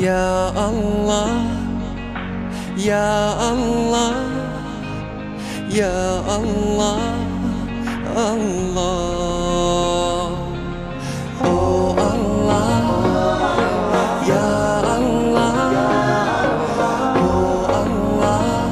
يا الله يا الله يا الله الله oh Allah يا الله oh Allah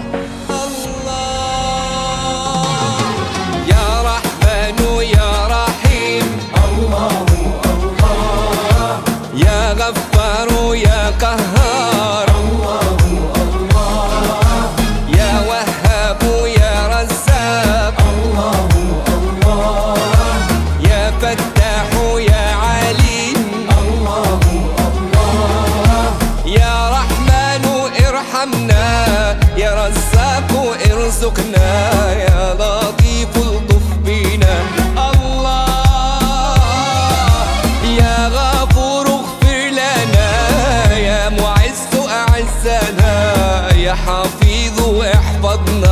الله يا رحمن يا رحيم الله الله يا غفار يا قهار الله الله يا وهاب يا رزاق الله الله يا فتاح يا عليم الله الله يا رحمن ارحمنا يا رزاق ارزقنا يا لطيف الطف بنا الله يا غفور اغفر لنا يا معز اعزنا يا حفيظ احفظنا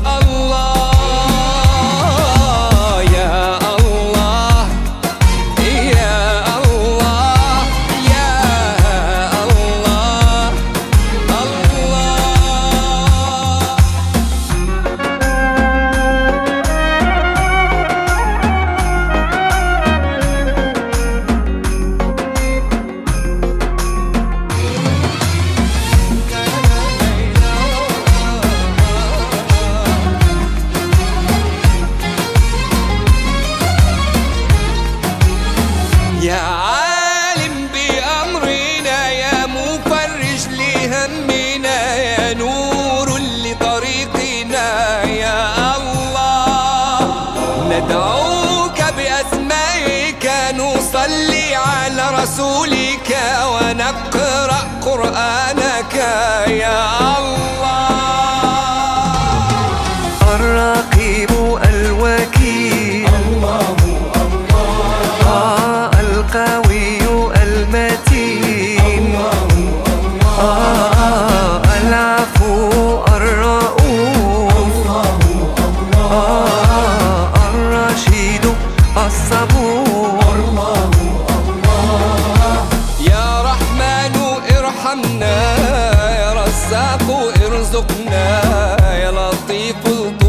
الله يا الله يا الله يا الله الله يا عالم بأمرنا يا مفرج لهمنا يا نور لطريقنا يا الله ندعوك بأسمائك نصلي على رسولك ونقرأ قرآنك يا الله الرقيب الوكيل الله القوي المتين العفو الرؤوف الرشيد الصبور يا رحمن ارحمنا يا رزاق ارزقنا يا لطيف